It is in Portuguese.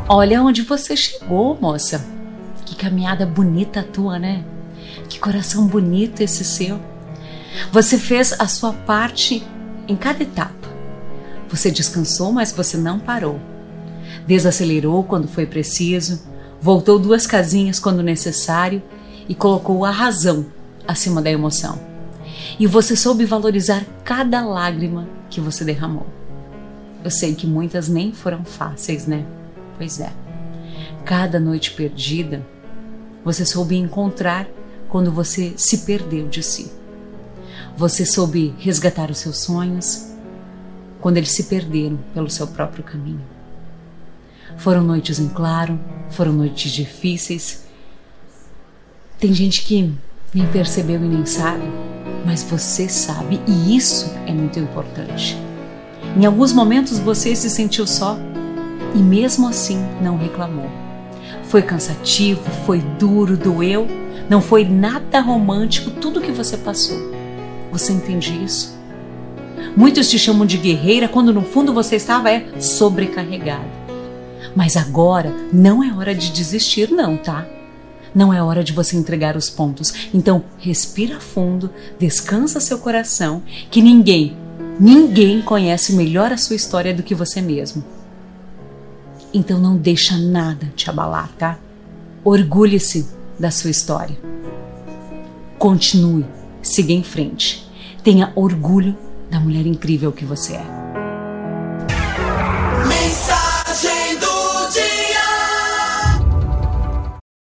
Olha onde você chegou, moça. Que caminhada bonita a tua, né? Que coração bonito esse seu. Você fez a sua parte em cada etapa. Você descansou, mas você não parou. Desacelerou quando foi preciso, voltou 2 casinhas quando necessário e colocou a razão acima da emoção. E você soube valorizar cada lágrima que você derramou. Eu sei que muitas nem foram fáceis, né? Pois é. Cada noite perdida, você soube encontrar quando você se perdeu de si. Você soube resgatar os seus sonhos quando eles se perderam pelo seu próprio caminho. Foram noites em claro, foram noites difíceis. Tem gente que nem percebeu e nem sabe, mas você sabe, e isso é muito importante. Em alguns momentos você se sentiu só e mesmo assim não reclamou. Foi cansativo, foi duro, doeu, não foi nada romântico tudo que você passou. Você entende isso? Muitos te chamam de guerreira quando no fundo você estava sobrecarregada. Mas agora não é hora de desistir não, tá? Não é hora de você entregar os pontos. Então respira fundo, descansa seu coração, que ninguém conhece melhor a sua história do que você mesmo. Então não deixa nada te abalar, tá? Orgulhe-se da sua história. Continue, siga em frente. Tenha orgulho da mulher incrível que você é.